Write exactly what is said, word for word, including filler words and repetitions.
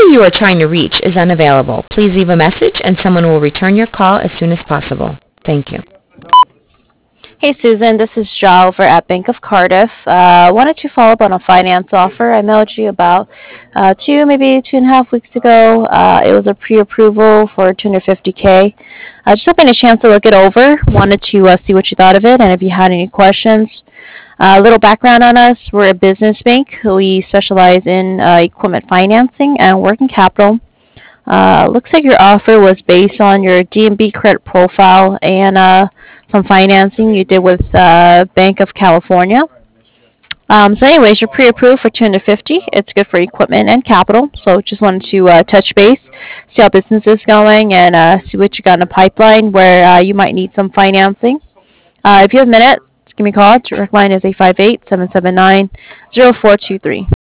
you are trying to reach is unavailable. Please leave a message and someone will return your call as soon as possible. Thank you. Hey Susan, this is Joe over at Bank of Cardiff. Uh, wanted to follow up on a finance offer I mailed you about uh, two, maybe two and a half weeks ago. Uh, it was a pre-approval for two hundred fifty k. Uh, just hoping a chance to look it over. Wanted to uh, see what you thought of it and if you had any questions. A uh, little background on us: we're a business bank. We specialize in uh, equipment financing and working capital. Uh, looks like your offer was based on your D N B credit profile and uh, some financing you did with uh, Bank of California. Um, so, anyways, you're pre-approved for two hundred fifty. It's good for equipment and capital. So, just wanted to uh, touch base, see how business is going, and uh, see what you got in the pipeline where uh, you might need some financing. Uh, if you have a minute, just give me a call. Direct line is eight five eight, seven seven nine, zero four two three.